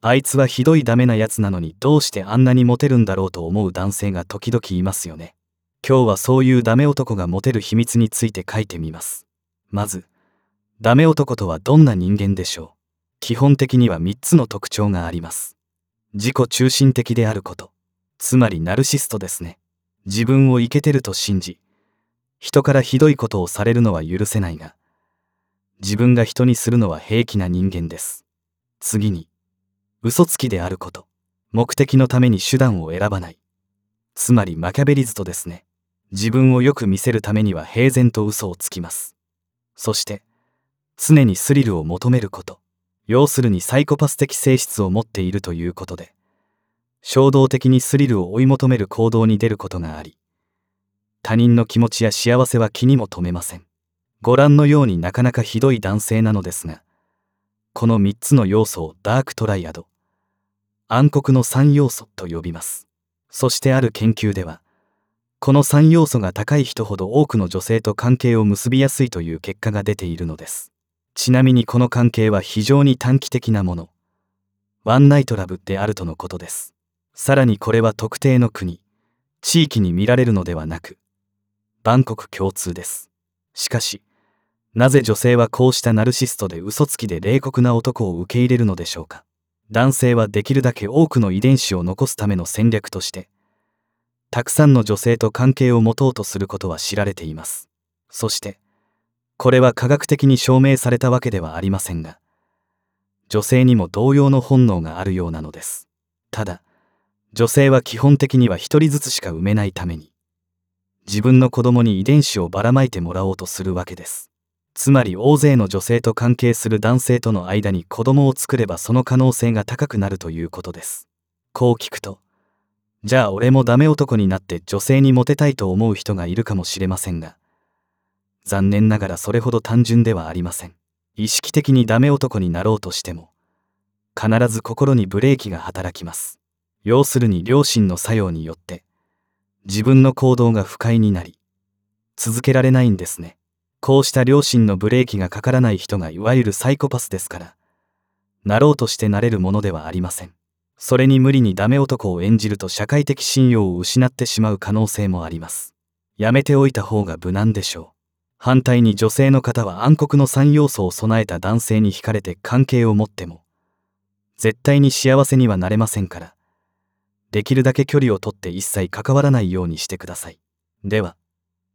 あいつはひどいダメなやつなのにどうしてあんなにモテるんだろうと思う男性が時々いますよね。今日はそういうダメ男がモテる秘密について書いてみます。まず、ダメ男とはどんな人間でしょう。基本的には3つの特徴があります。自己中心的であること。つまりナルシストですね。自分をイケてると信じ、人からひどいことをされるのは許せないが、自分が人にするのは平気な人間です。次に、嘘つきであること。目的のために手段を選ばない。つまりマキャベリズトですね。自分をよく見せるためには平然と嘘をつきます。そして、常にスリルを求めること。要するにサイコパス的性質を持っているということで、衝動的にスリルを追い求める行動に出ることがあり、他人の気持ちや幸せは気にも留めません。ご覧のようになかなかひどい男性なのですが、この3つの要素をダークトライアド、暗黒の3要素と呼びます。そしてある研究では、この3要素が高い人ほど多くの女性と関係を結びやすいという結果が出ているのです。ちなみにこの関係は非常に短期的なもの、ワンナイトラブであるとのことです。さらにこれは特定の国、地域に見られるのではなく、万国共通です。しかし、なぜ女性はこうしたナルシストで嘘つきで冷酷な男を受け入れるのでしょうか。男性はできるだけ多くの遺伝子を残すための戦略として、たくさんの女性と関係を持とうとすることは知られています。そして、これは科学的に証明されたわけではありませんが、女性にも同様の本能があるようなのです。ただ、女性は基本的には一人ずつしか産めないために、自分の子供に遺伝子をばらまいてもらおうとするわけです。つまり大勢の女性と関係する男性との間に子供を作ればその可能性が高くなるということです。こう聞くと、じゃあ俺もダメ男になって女性にモテたいと思う人がいるかもしれませんが、残念ながらそれほど単純ではありません。意識的にダメ男になろうとしても、必ず心にブレーキが働きます。要するに良心の作用によって、自分の行動が不快になり、続けられないんですね。こうした良心のブレーキがかからない人がいわゆるサイコパスですから、なろうとしてなれるものではありません。それに無理にダメ男を演じると社会的信用を失ってしまう可能性もあります。やめておいた方が無難でしょう。反対に女性の方は暗黒の3要素を備えた男性に惹かれて関係を持っても、絶対に幸せにはなれませんから、できるだけ距離をとって一切関わらないようにしてください。では。